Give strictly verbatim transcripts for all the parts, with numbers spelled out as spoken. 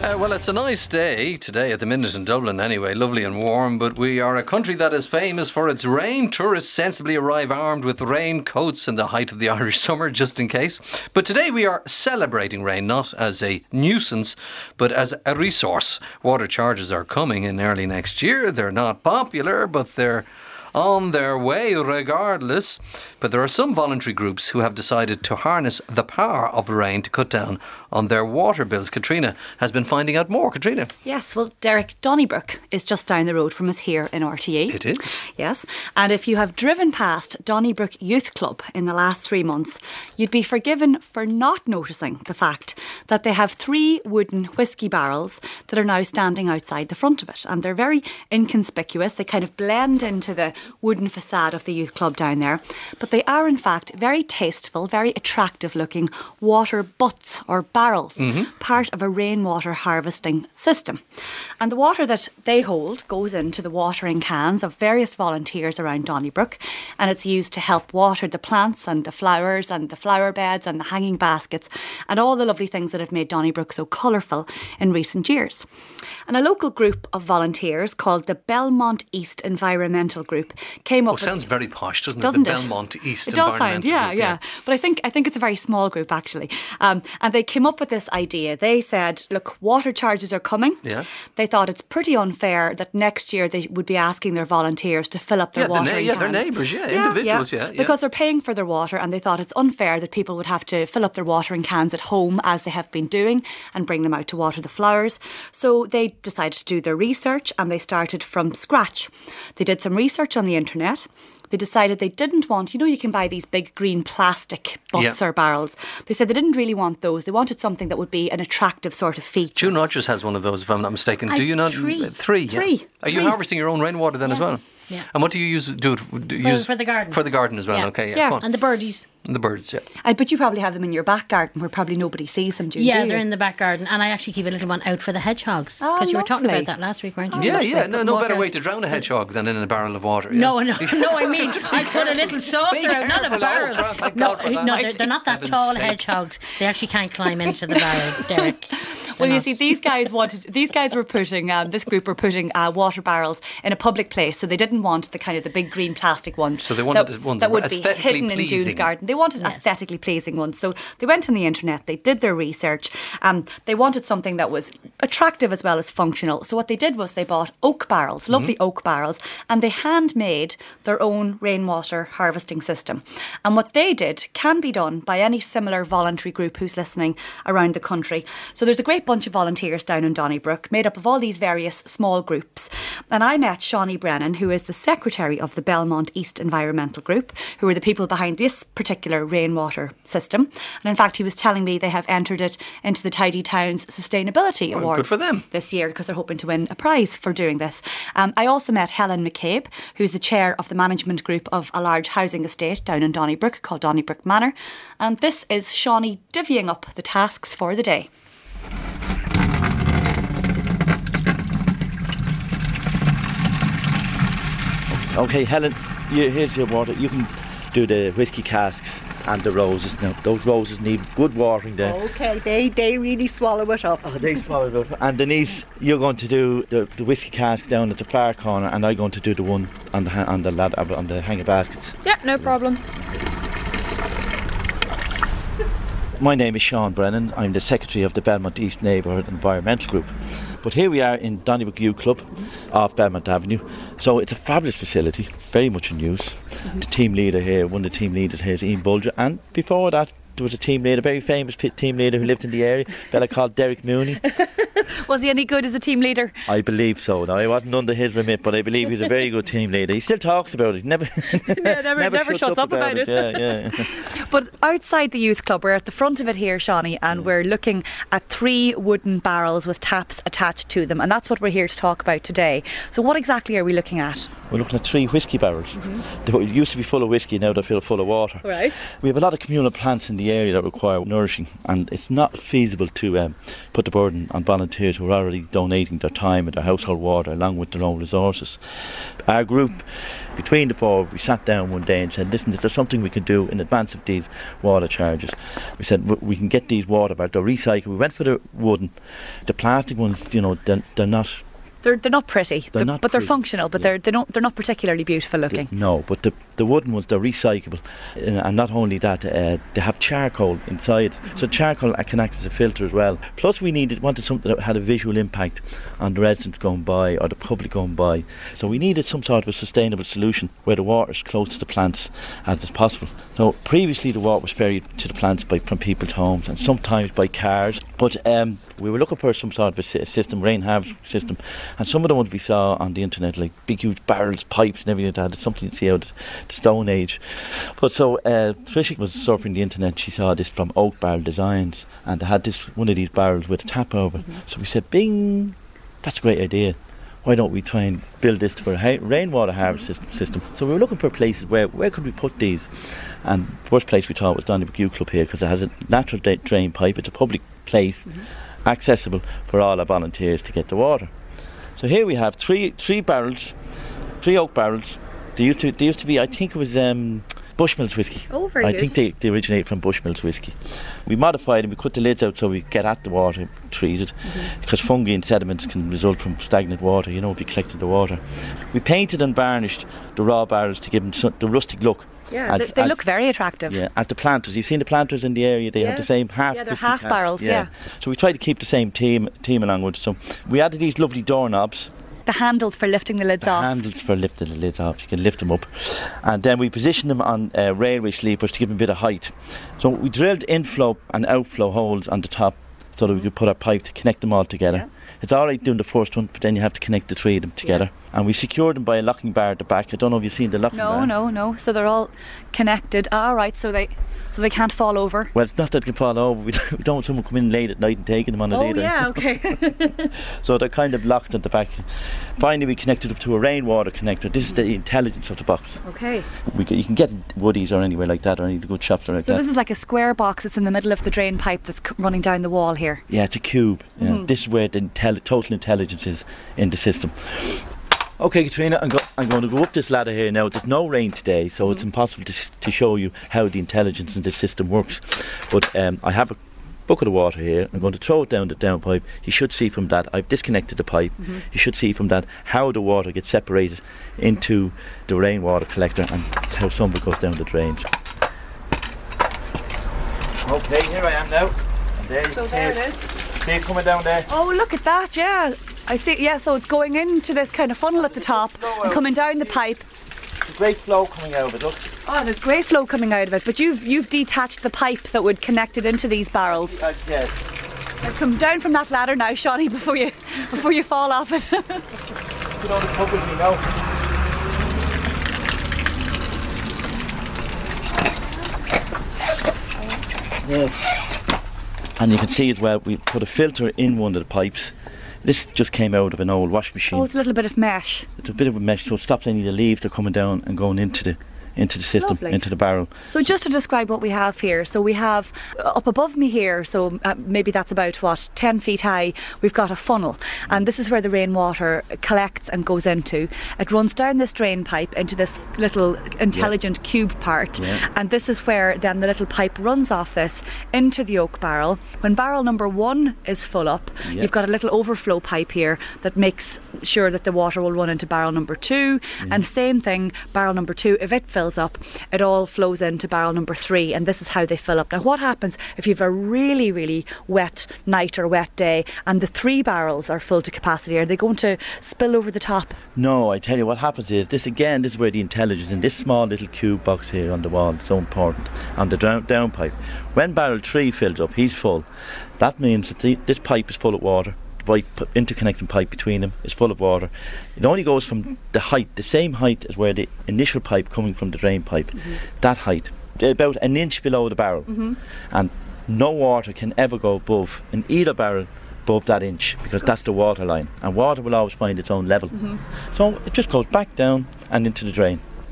Uh, well, it's a nice day today at the minute in Dublin anyway, lovely and warm, but we are a country that is famous for its rain. Tourists sensibly arrive armed with raincoats in the height of the Irish summer, just in case. But today we are celebrating rain, not as a nuisance, but as a resource. Water charges are coming in early next year. They're not popular, but they're on their way regardless. But there are some voluntary groups who have decided to harness the power of rain to cut down on their water bills. Katrina has been finding out more. Katrina. Yes, well, Derek, Donnybrook is just down the road from us here in R T E. It is. Yes, and if you have driven past Donnybrook Youth Club in the last three months, you'd be forgiven for not noticing the fact that they have three wooden whiskey barrels that are now standing outside the front of it. And they're very inconspicuous. They kind of blend into the wooden facade of the youth club down there. But they are in fact very tasteful, very attractive looking water butts or barrels, mm-hmm. part of a rainwater harvesting system. And the water that they hold goes into the watering cans of various volunteers around Donnybrook, and it's used to help water the plants and the flowers and the flower beds and the hanging baskets and all the lovely things that have made Donnybrook so colourful in recent years. And a local group of volunteers called the Belmont East Environmental Group came up Oh, with, sounds very posh, doesn't it? Doesn't the it? Belmont East It does Environmental sound, yeah, Group, yeah, yeah. But I think I think it's a very small group actually. Um, and they came up with this idea. They said, look, water charges are coming. Yeah. They thought it's pretty unfair that next year they would be asking their volunteers to fill up their Yeah, the watering na- yeah, cans. their neighbours, yeah, individuals, yeah, yeah. Because they're paying for their water, and they thought it's unfair that people would have to fill up their watering cans at home as they have been doing and bring them out to water the flowers. So they decided to do their research, and they started from scratch. They did some research on the internet. They decided they didn't want, you know, you can buy these big green plastic butts yeah. or barrels. They said they didn't really want those. They wanted something that would be an attractive sort of feature. June Rogers has one of those, if I'm not mistaken. I've do you not? Three. Three, Three. Yeah. Are you Three. harvesting your own rainwater then yeah. as well? Yeah. And what do you use? Do it do you For, use for the garden. For the garden as well. Yeah. Okay, yeah. Yeah. Go on. And the birdies. And the birds, yeah. I bet you probably have them in your back garden where probably nobody sees them, June, Yeah, do they're you? in the back garden. And I actually keep a little one out for the hedgehogs. Oh, Because you were talking lovely. about that last week, weren't you? Oh, Yeah, lovely. yeah. No, no Water- better way to drown a hedgehog than in a barrel of water. Yeah. No, no, no, I mean, I put a little saucer out, not a careful, barrel. oh, God, thank no, God for that. no they're, they're not that Heaven's tall sake. hedgehogs. They actually can't climb into the barrel, Derek. Well, They're you not. see, these guys wanted. These guys were putting. Um, this group were putting uh, water barrels in a public place, so they didn't want the kind of the big green plastic ones. So they wanted that, ones that would that were be aesthetically hidden in June's pleasing. garden. They wanted Yes. aesthetically pleasing ones. So they went on the internet. They did their research. Um, they wanted something that was attractive as well as functional. So what they did was they bought oak barrels, lovely mm-hmm. oak barrels, and they handmade their own rainwater harvesting system. And what they did can be done by any similar voluntary group who's listening around the country. So there's a great bunch of volunteers down in Donnybrook made up of all these various small groups. And I met Shawnee Brennan, who is the secretary of the Belmont East Environmental Group, who are the people behind this particular rainwater system. And in fact, he was telling me they have entered it into the Tidy Towns Sustainability Well, Awards good for them. this year because they're hoping to win a prize for doing this. Um, I also met Helen McCabe, who's the chair of the management group of a large housing estate down in Donnybrook called Donnybrook Manor. And this is Shawnee divvying up the tasks for the day. Okay, Helen, you, here's your water. You can do the whiskey casks and the roses. Now, those roses need good watering there. Okay, they, they really swallow it up. Oh, they swallow it up. And Denise, you're going to do the, the whiskey cask down at the far corner, and I'm going to do the one on the ha- on the lad on the hanger baskets. Yeah, no problem. My name is Sean Brennan. I'm the secretary of the Belmont East Neighbourhood Environmental Group. But here we are in Donnybrook Youth Club off Belmont Avenue. So it's a fabulous facility, very much in use. Mm-hmm. The team leader here, one of the team leaders here is Ian Bulger. And before that, there was a team leader, a very famous team leader who lived in the area, a fella called Derek Mooney. Was he any good as a team leader? I believe so. Now, I wasn't under his remit, but I believe he's a very good team leader. He still talks about it. Never, yeah, never, never, never shuts, shuts up, up about it. it. Yeah, yeah. But outside the youth club, we're at the front of it here, Shawnee, and we're looking at three wooden barrels with taps attached to them, and that's what we're here to talk about today. So what exactly are we looking at? We're looking at three whiskey barrels. Mm-hmm. They used to be full of whiskey, now they're full of water. Right. We have a lot of communal plants in the area that require nourishing, and it's not feasible to um, put the burden on volunteers volunteers who are already donating their time and their household water along with their own resources. Our group, between the four, we sat down one day and said, listen, is there something we can do in advance of these water charges? We said, we can get these water back, they're recycled. We went for the wooden. The plastic ones, you know, they're, they're not... They're, they're not pretty, They're they're, not but they're pretty. functional, but Yeah. they're, they don't, they're not particularly beautiful looking. No, but the the wooden ones, they're recyclable. And, and not only that, uh, they have charcoal inside. So charcoal can act as a filter as well. Plus we needed wanted something that had a visual impact on the residents going by or the public going by. So we needed some sort of a sustainable solution where the water is close to the plants as is possible. So previously the water was ferried to the plants by from people's homes and sometimes by cars. But um, we were looking for some sort of a sy- system, rain harvest system. And some of the ones we saw on the internet, like big huge barrels, pipes and everything like that, it's something you see out of the Stone Age. But so uh, Tricia was surfing the internet, she saw this from Oak Barrel Designs and they had this one of these barrels with a tap over. Mm-hmm. So we said, bing, that's a great idea. Why don't we try and build this for a ha- rainwater harvest system, system? So we were looking for places where where could we put these? And the first place we thought was Donnybrook U Club here because it has a natural da- drain pipe. It's a public place, mm-hmm. accessible for all our volunteers to get the water. So here we have three three barrels, three oak barrels. They used to they used to be, I think it was um, Bushmills whiskey. Oh, very I good. think they, they originate from Bushmills whiskey. We modified them, we cut the lids out so we get at the water treated mm-hmm. because fungi and sediments can result from stagnant water, you know, if you collected the water. We painted and varnished the raw barrels to give them so, the rustic look. Yeah, as, they, they as, look very attractive. Yeah, as the planters. You've seen the planters in the area, they Yeah. have the same half. Yeah, they're whiskey half cap. barrels, yeah. So we tried to keep the same team, team along with it. So we added these lovely doorknobs. The handles for lifting the lids The off. handles for lifting the lids off, you can lift them up. And then we positioned them on uh, railway sleepers to give them a bit of height. So we drilled inflow and outflow holes on the top so that we could put our pipe to connect them all together. Yeah. It's alright doing the first one, but then you have to connect the three of them together. Yeah. And we secured them by a locking bar at the back. I don't know if you've seen the locking No, bar. no, no. So they're all connected. All right, so they so they can't fall over. Well, it's not that they can fall over. We don't, we don't want someone come in late at night and taking them on us Oh either. yeah, okay. So they're kind of locked at the back. Finally, we connected up to a rainwater connector. This is the intelligence of the box. Okay. We c- you can get Woodies or anywhere like that, or any of the good shops or like So that. this is like a square box that's in the middle of the drain pipe that's c- running down the wall here. Yeah, it's a cube. Yeah. Mhm. This is where the intelli- total intelligence is in the system. Okay, Katrina, I'm, go- I'm going to go up this ladder here now. There's no rain today, so it's impossible to, s- to show you how the intelligence in this system works. But um, I have a bucket of water here. I'm going to throw it down the downpipe. You should see from that, I've disconnected the pipe. Mm-hmm. You should see from that how the water gets separated into the rainwater collector and how some of it goes down the drain. Okay, here I am now. And there you So see there it. it is. See it coming down there? Oh, look at that, yeah. I see, yeah, so it's going into this kind of funnel at the top and coming down the pipe. There's a great flow coming out of it, look. Oh, there's great flow coming out of it, but you've you've detached the pipe that would connect it into these barrels. Uh, yeah. Now come down from that ladder now, Shawnee, before you before you fall off it. Get on the pub with me now. Yeah. And you can see as well, we put a filter in one of the pipes. This just came out of an old wash machine. Oh, it's a little bit of mesh. It's a bit of a mesh, so it stops any of the leaves that are coming down and going into the into the system, Lovely. into the barrel. So just to describe what we have here, so we have uh, up above me here, so uh, maybe that's about what, ten feet high, we've got a funnel, and this is where the rainwater collects and goes into. It runs down this drain pipe into this little intelligent yeah. cube part, yeah. and this is where then the little pipe runs off this into the oak barrel. When barrel number one is full up, yeah. you've got a little overflow pipe here that makes sure that the water will run into barrel number two, yeah. and same thing, barrel number two, if it fills up, it all flows into barrel number three, and this is how they fill up. Now what happens if you have a really really wet night or wet day and the three barrels are full to capacity? Are they going to spill over the top? No, I tell you what happens is this again, this is where the intelligence in this small little cube box here on the wall is so important, on the down, down pipe. When barrel three fills up, he's full, that means that the, this pipe is full of water. Pipe, interconnecting pipe between them is full of water. It only goes from the height, the same height as where the initial pipe coming from the drain pipe, mm-hmm. that height, about an inch below the barrel, mm-hmm. and no water can ever go above in either barrel above that inch, because that's the water line, and water will always find its own level. Mm-hmm. So it just goes back down and into the drain.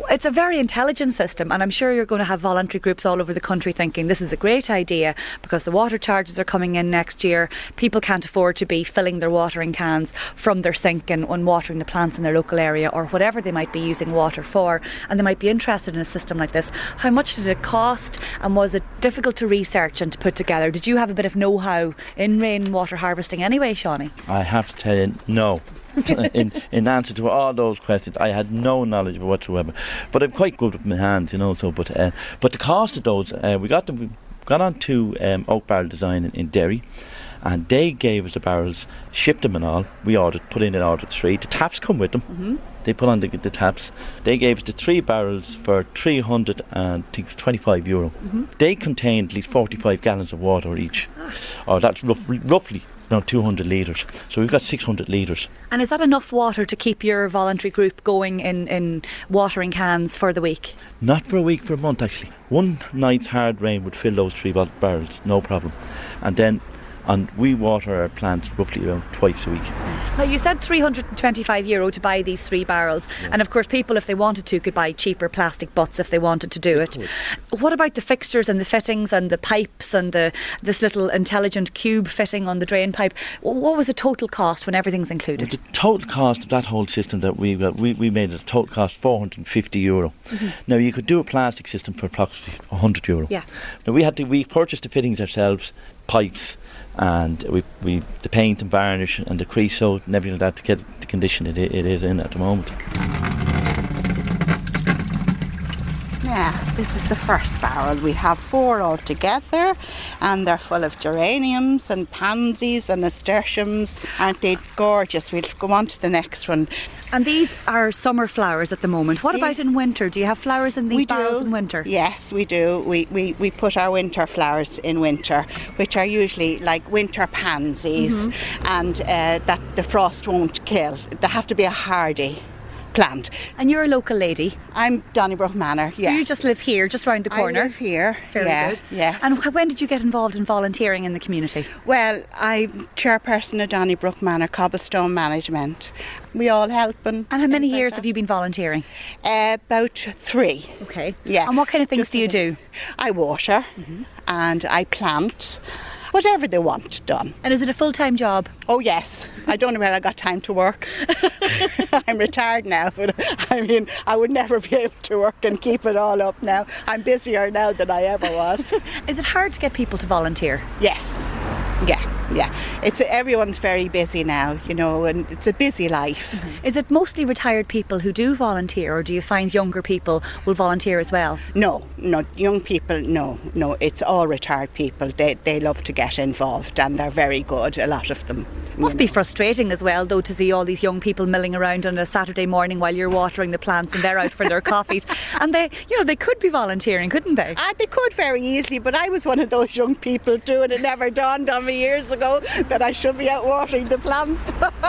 It's a very intelligent system, and I'm sure you're going to have voluntary groups all over the country thinking this is a great idea because the water charges are coming in next year. People can't afford to be filling their watering cans from their sink and, and watering the plants in their local area or whatever they might be using water for, and they might be interested in a system like this. How much did it cost, and was it difficult to research and to put together? Did you have a bit of know-how in rainwater harvesting anyway, Shawnee? I have to tell you, no. in, in answer to all those questions, I had no knowledge of it whatsoever. But I'm quite good with my hands, you know. So, but uh, but the cost of those, uh, we got them. We got on to um, Oak Barrel Design in, in Derry, and they gave us the barrels, shipped them and all. We ordered, put in an order three. The taps come with them. Mm-hmm. They put on the, the taps. They gave us the three barrels for three hundred and twenty-five euro. Mm-hmm. They contained at least forty-five gallons of water each, ah. or that's rough, roughly. No, two hundred litres. So we've got six hundred litres. And is that enough water to keep your voluntary group going in, in watering cans for the week? Not for a week, for a month actually. One night's hard rain would fill those three bar- barrels, no problem. And then and we water our plants roughly around twice a week. Now, you said three hundred twenty-five euro to buy these three barrels, yeah. And of course people, if they wanted to, could buy cheaper plastic butts if they wanted to do it. What about the fixtures and the fittings and the pipes and the this little intelligent cube fitting on the drain pipe? What was the total cost when everything's included? Well, the total cost of that whole system that we got, we, we made it a total cost four hundred fifty euro. Mm-hmm. Now you could do a plastic system for approximately one hundred euro. Yeah. Now we had to, we purchased the fittings ourselves, pipes, and we we the paint and varnish and the creosote and everything like that to get the condition it, it is in at the moment. Yeah, this is the first barrel. We have four altogether, and they're full of geraniums and pansies and nasturtiums. Aren't they gorgeous? We'll go on to the next one. And these are summer flowers at the moment. What about in winter? Do you have flowers in these we barrels do. in winter? Yes, we do. We, we we put our winter flowers in winter, which are usually like winter pansies, mm-hmm. and uh, that the frost won't kill. They have to be a hardy plant. And you're a local lady? I'm Donnybrook Manor, yeah. So you just live here, just round the corner? I live here, Very yeah, good. Yes. And when did you get involved in volunteering in the community? Well, I'm chairperson of Donnybrook Manor Cobblestone Management. We all helping. And how many like years that. have you been volunteering? Uh, about three. Okay. Yeah. And what kind of things Just do you do? I water, mm-hmm. and I plant. Whatever they want done. And is it a full-time job? Oh yes. I don't know where I got time to work. I'm retired now, but I mean, I would never be able to work and keep it all up now. I'm busier now than I ever was. Is it hard to get people to volunteer? Yes. Yeah, yeah. It's everyone's very busy now, you know, and it's a busy life. Mm-hmm. Is it mostly retired people who do volunteer, or do you find younger people will volunteer as well? No, no, young people, no, no. It's all retired people. They they love to get involved, and they're very good, a lot of them. It must be frustrating as well, though, to see all these young people milling around on a Saturday morning while you're watering the plants and they're out for their coffees. And they, you know, they could be volunteering, couldn't they? Ah, they could very easily, but I was one of those young people too, and it never dawned on me years ago that I should be out watering the plants.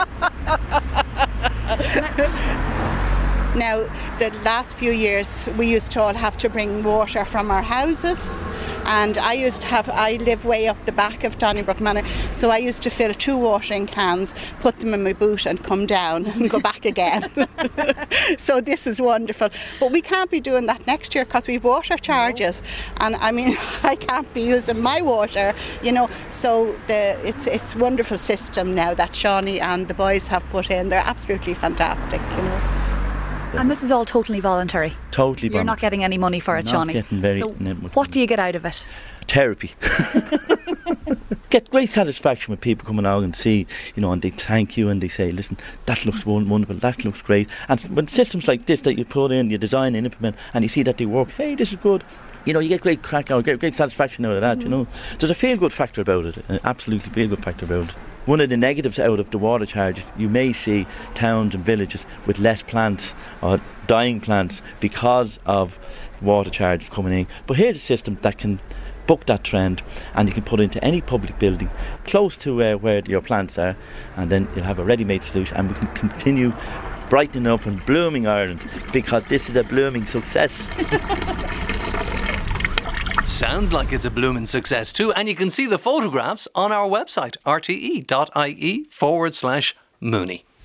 Now, the last few years, we used to all have to bring water from our houses. And I used to have, I live way up the back of Donnybrook Manor, so I used to fill two watering cans, put them in my boot and come down and go back again. So this is wonderful. But we can't be doing that next year because we've water charges. No. And I mean, I can't be using my water, you know. So the, it's it's a wonderful system now that Shawnee and the boys have put in. They're absolutely fantastic, you know. And this is all totally voluntary? Totally voluntary. You're not getting any money for it, not Shawnee? Getting very so what do you get out of it? Therapy. Get great satisfaction when people come along and see, you know, and they thank you and they say, listen, that looks wonderful, that looks great. And when systems like this that you put in, you design and implement, and you see that they work, hey, this is good. You know, you get great crack out, get great satisfaction out of that, mm-hmm. you know. There's a feel-good factor about it, an absolutely feel-good factor about it. One of the negatives out of the water charge, you may see towns and villages with less plants or dying plants because of water charges coming in. But here's a system that can buck that trend, and you can put it into any public building close to uh, where your plants are, and then you'll have a ready-made solution, and we can continue brightening up and blooming Ireland, because this is a blooming success. Sounds like it's a blooming success too, and you can see the photographs on our website, r t e dot i e forward slash Mooney.